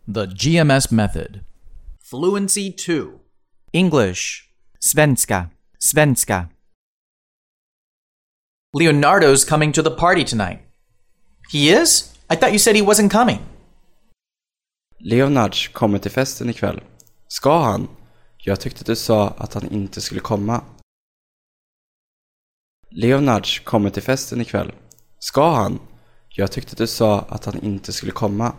The GMS method. Fluency 2. English. Svenska. Svenska. Leonardo's coming to the party tonight. He is? I thought you said he wasn't coming. Leonards kommer till festen ikväll. Ska han? Jag tyckte du sa att han inte skulle komma. Leonards kommer till festen ikväll. Ska han? Jag tyckte du sa att han inte skulle komma.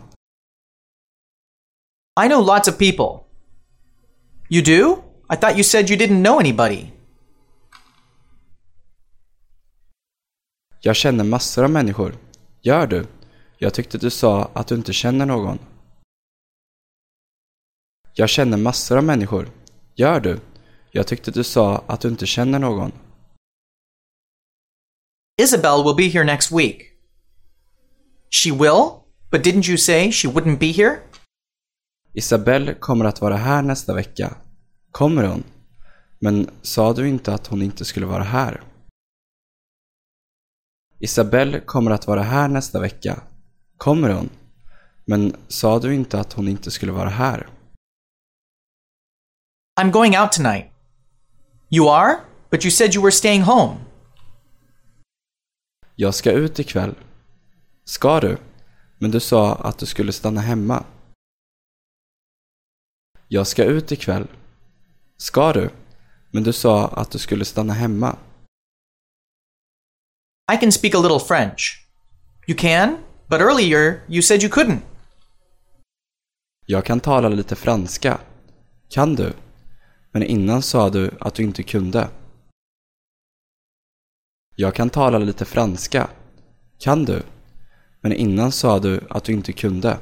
I know lots of people. You do? I thought you said you didn't know anybody. Jag känner massor av människor. Gör du? Jag tyckte du sa att du inte känner någon. Jag känner massor av människor. Gör du? Jag tyckte du sa att du inte känner någon. Isabel will be here next week. She will? But didn't you say she wouldn't be here? Isabelle kommer att vara här nästa vecka. Kommer hon? Men sa du inte att hon inte skulle vara här? Isabelle kommer att vara här nästa vecka. Kommer hon? Men sa du inte att hon inte skulle vara här? I'm going out tonight. You are? But you said you were staying home. Jag ska ut ikväll. Ska du? Men du sa att du skulle stanna hemma. Jag ska ut ikväll. Ska du? Men du sa att du skulle stanna hemma. I can speak a little French. You can? But earlier you said you couldn't. Jag kan tala lite franska. Kan du? Men innan sa du att du inte kunde. Jag kan tala lite franska. Kan du? Men innan sa du att du inte kunde.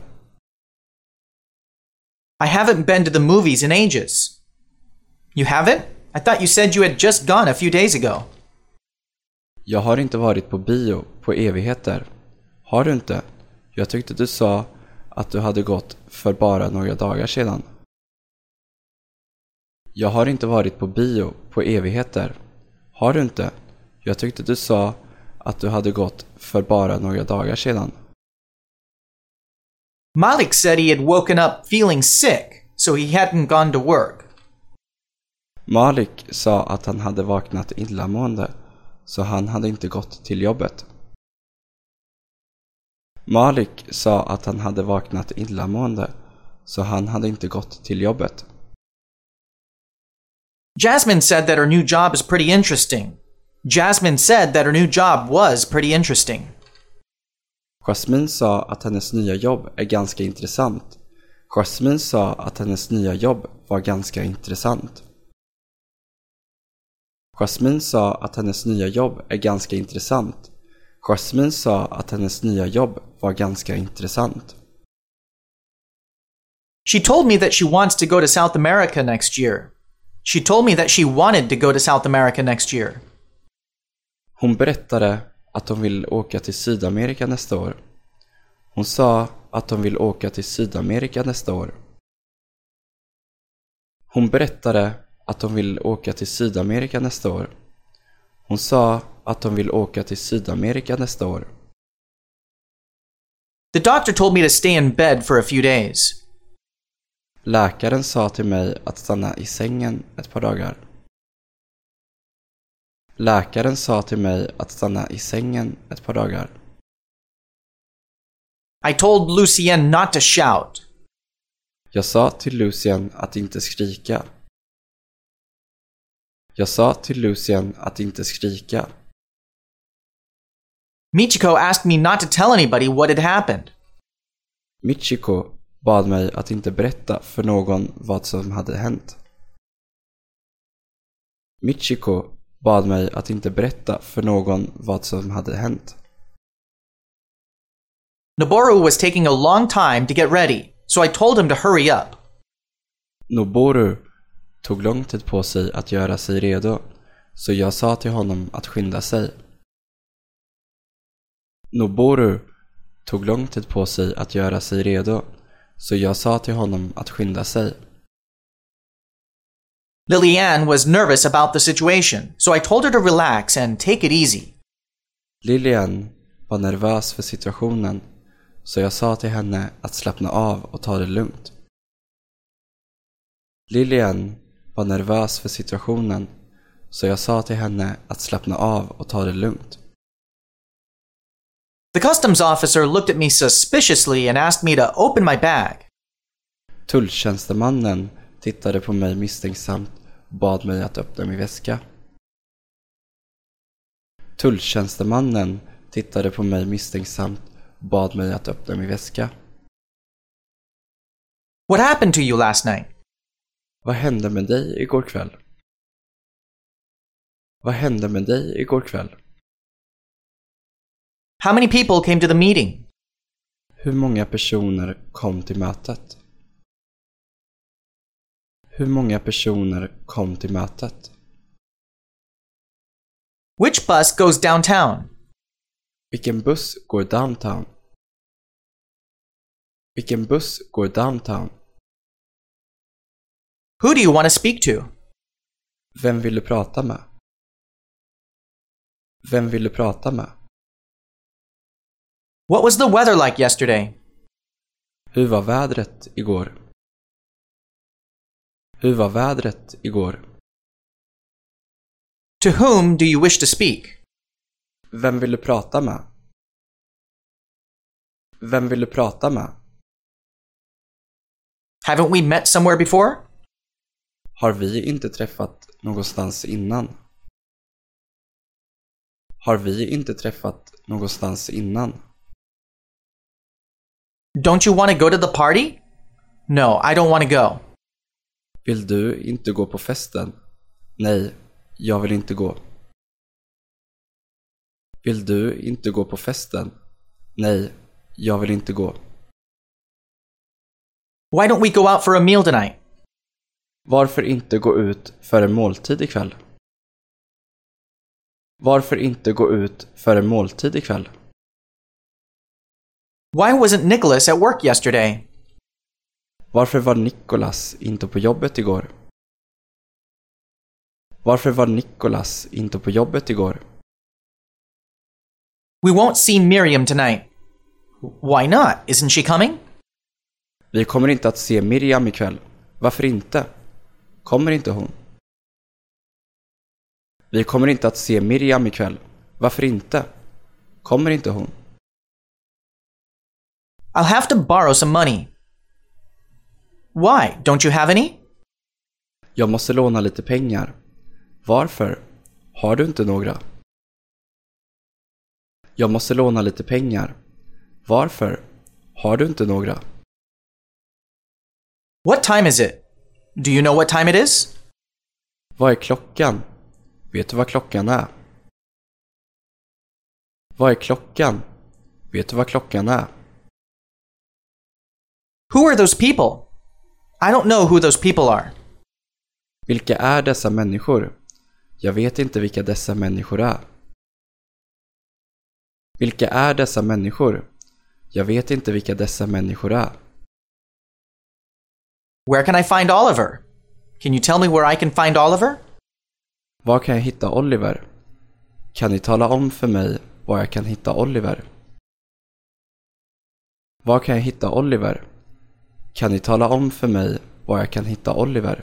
I haven't been to the movies in ages. You haven't? I thought you said you had just gone a few days ago. Jag har inte varit på bio på evigheter. Har du inte? Jag tyckte du sa att du hade gått för bara några dagar sedan. Jag har inte varit på bio på evigheter. Har du inte? Jag tyckte du sa att du hade gått för bara några dagar sedan. Malik said he had woken up feeling sick, so he hadn't gone to work. Malik sa att han hade vaknat illamående, så han hade inte gått till jobbet. Malik sa att han hade vaknat illamående, så han hade inte gått till jobbet. Jasmine said that her new job is pretty interesting. Jasmine said that her new job was pretty interesting. Jasmine sa att hennes nya jobb är ganska intressant. Jasmine sa att hennes nya jobb var ganska intressant. Jasmine sa att hennes nya jobb är ganska intressant. Jasmine sa att hennes nya jobb var ganska intressant. She told me that she wants to go to South America next year. She told me that she wanted to go to South America next year. Hon berättade att hon vill åka till Sydamerika nästa år. Hon sa att hon vill åka till Sydamerika nästa år. Hon berättade att hon vill åka till Sydamerika nästa år. Hon sa att hon vill åka till Sydamerika nästa år. The doctor told me to stay in bed for a few days. Läkaren sa till mig att stanna i sängen ett par dagar. Läkaren sa till mig att stanna i sängen ett par dagar. I told Lucien not to shout. Jag sa till Lucien att inte skrika. Jag sa till Lucien att inte skrika. Michiko asked me not to tell anybody what had happened. Michiko bad mig att inte berätta för någon vad som hade hänt. Michiko bad mig att inte berätta för någon vad som hade hänt. Noboru was taking a long time to get ready, so I told him to hurry up. Noboru tog lång tid på sig att göra sig redo, så jag sa till honom att skynda sig. Noboru tog lång tid på sig att göra sig redo, så jag sa till honom att skynda sig. Liliane was nervous about the situation, so I told her to relax and take it easy. Lilian var nervös för situationen, så jag sa till henne att slappna av och ta det lugnt. Lilian var nervös för situationen, så jag sa till henne att slappna av och ta det lugnt. The customs officer looked at me suspiciously and asked me to open my bag. Tulltjänstemannen tittade på mig misstänksamt och bad mig att öppna min väska. Tulltjänstemannen tittade på mig misstänksamt och bad mig att öppna min väska. What happened to you last night? Vad hände med dig igår kväll? Vad hände med dig igår kväll? How many people came to the meeting? Hur många personer kom till mötet? Hur många personer kom till mötet? Which bus goes downtown? Vilken buss går downtown? Vilken buss går downtown? Who do you want to speak to? Vem vill du prata med? Vem vill du prata med? What was the weather like yesterday? Hur var vädret igår? Hur var vädret igår? To whom do you wish to speak? Vem vill du prata med? Vem vill du prata med? Haven't we met somewhere before? Har vi inte träffat någonstans innan? Har vi inte träffat någonstans innan? Don't you want to go to the party? No, I don't want to go. Vill du inte gå på festen? Nej, jag vill inte gå. Vill du inte gå på festen? Nej, jag vill inte gå. Why don't we go out for a meal tonight? Varför inte gå ut för en måltid ikväll? Varför inte gå ut för en måltid ikväll? Why wasn't Nicholas at work yesterday? Varför var Nicholas inte på jobbet igår? Varför var Nicholas inte på jobbet igår? We won't see Miriam tonight. Why not? Isn't she coming? Vi kommer inte att se Miriam ikväll. Varför inte? Kommer inte hon? Vi kommer inte att se Miriam ikväll. Varför inte? Kommer inte hon? I'll have to borrow some money. Why? Don't you have any? Jag måste låna lite pengar. Varför? Har du inte några? Jag måste låna lite pengar. Varför? Har du inte några? What time is it? Do you know what time it is? Vad är klockan? Vet du vad klockan är? Vad är klockan? Vet du vad klockan är? Who are those people? I don't know who those people are. Vilka är dessa människor? Jag vet inte vilka dessa människor är. Vilka är dessa människor? Jag vet inte vilka dessa människor är. Where can I find Oliver? Can you tell me where I can find Oliver? Var kan jag hitta Oliver? Kan ni tala om för mig var jag kan hitta Oliver? Var kan jag hitta Oliver? Kan ni tala om för mig var jag kan hitta Oliver?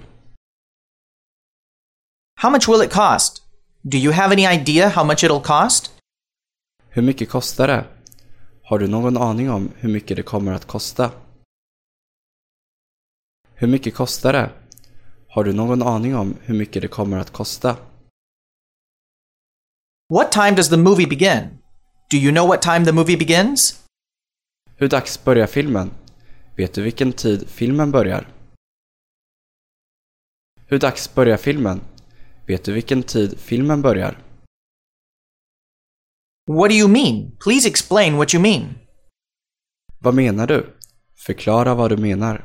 How much will it cost? Do you have any idea how much it'll cost? Hur mycket kostar det? Har du någon aning om hur mycket det kommer att kosta? Hur mycket kostar det? Har du någon aning om hur mycket det kommer att kosta? What time does the movie begin? Do you know what time the movie begins? Hur dags börjar filmen? Vet du vilken tid filmen börjar? Hur dags börjar filmen? Vet du vilken tid filmen börjar? What do you mean? Please explain what you mean. Vad menar du? Förklara vad du menar.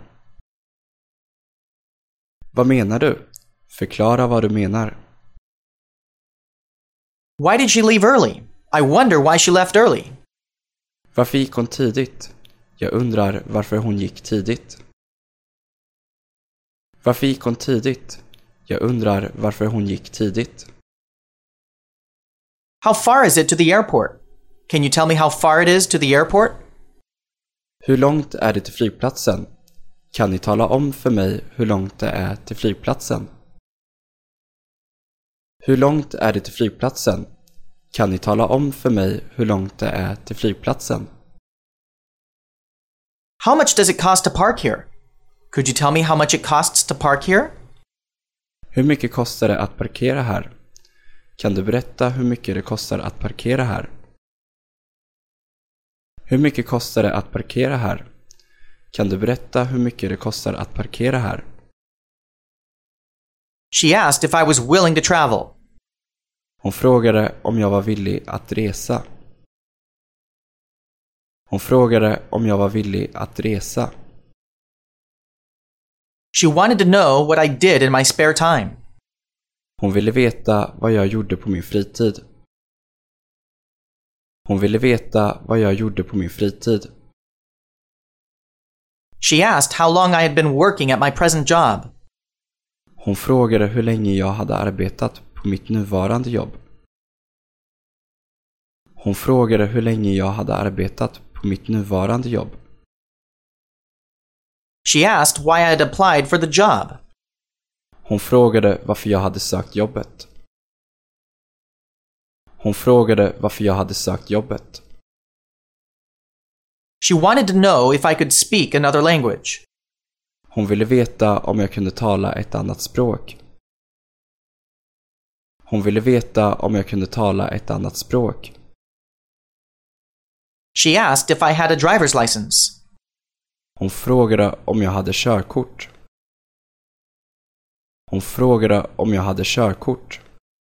Vad menar du? Förklara vad du menar. Why did she leave early? I wonder why she left early. Varför gick hon tidigt? Jag undrar varför hon gick tidigt. Varför gick hon tidigt? Jag undrar varför hon gick tidigt. How far is it to the airport? Can you tell me how far it is to the airport? Hur långt är det till flygplatsen? Kan ni tala om för mig hur långt det är till flygplatsen? Hur långt är det till flygplatsen? Kan ni tala om för mig hur långt det är till flygplatsen? How much does it cost to park here? Could you tell me how much it costs to park here? Hur mycket kostar det att parkera här? Kan du berätta hur mycket det kostar att parkera här? Hur mycket kostar det att parkera här? Kan du berätta hur mycket det kostar att parkera här? She asked if I was willing to travel. Hon frågade om jag var villig att resa. Hon frågade om jag var villig att resa. She wanted to know what I did in my spare time. Hon ville veta vad jag gjorde på min fritid. Hon ville veta vad jag gjorde på min fritid. She asked how long I had been working at my present job. Hon frågade hur länge jag hade arbetat på mitt nuvarande jobb. Hon frågade hur länge jag hade arbetat på mitt nuvarande jobb. She asked why I had applied for the job. Hon frågade varför jag hade sökt jobbet. Hon frågade varför jag hade sökt jobbet. She wanted to know if I could speak another language. Hon ville veta om jag kunde tala ett annat språk. Hon ville veta om jag kunde tala ett annat språk. She asked if I had a driver's license. Hon frågade om jag hade körkort. Hon frågade om jag hade körkort.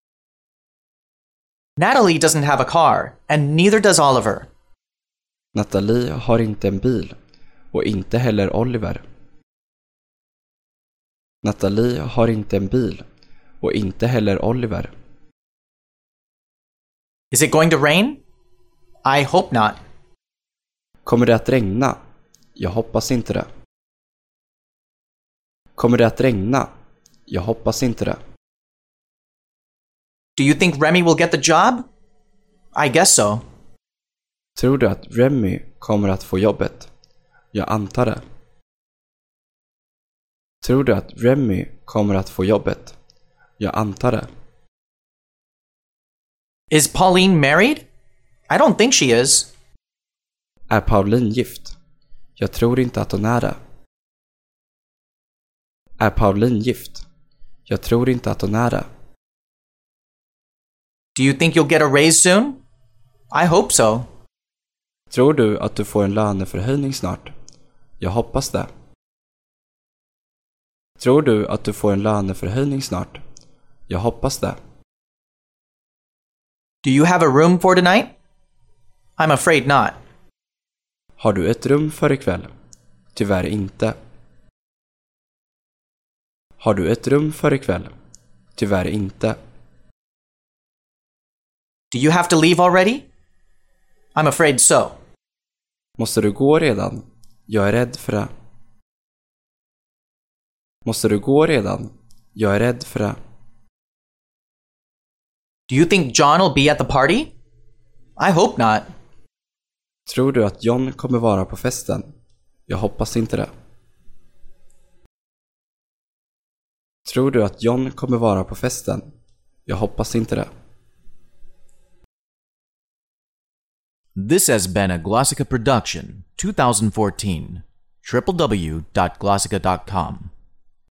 Natalie doesn't have a car, and neither does Oliver. Natalie har inte en bil, och inte heller Oliver. Natalie har inte en bil, och inte heller Oliver. Is it going to rain? I hope not. Kommer det att regna? Jag hoppas inte det. Kommer det att regna? Jag hoppas inte det. Do you think Remy will get the job? I guess so. Tror du att Remy kommer att få jobbet? Jag antar det. Tror du att Remy kommer att få jobbet? Jag antar det. Is Pauline married? I don't think she is. Är Pauline gift? Jag tror inte att hon är det. Är Pauline gift? Jag tror inte att hon är det. Do you think you'll get a raise soon? I hope so. Tror du att du får en löneförhöjning snart? Jag hoppas det. Tror du att du får en löneförhöjning snart? Jag hoppas det. Do you have a room for tonight? I'm afraid not. Har du ett rum för ikväll? Tyvärr inte. Har du ett rum för ikväll? Tyvärr inte. Do you have to leave already? I'm afraid so. Måste du gå redan? Jag är rädd för det. Måste du gå redan? Jag är rädd för det. Do you think John will be at the party? I hope not. Tror du att John kommer vara på festen? Jag hoppas inte det. Tror du att John kommer vara på festen? Jag hoppas inte det. This has been a Glossica production, 2014. www.glossica.com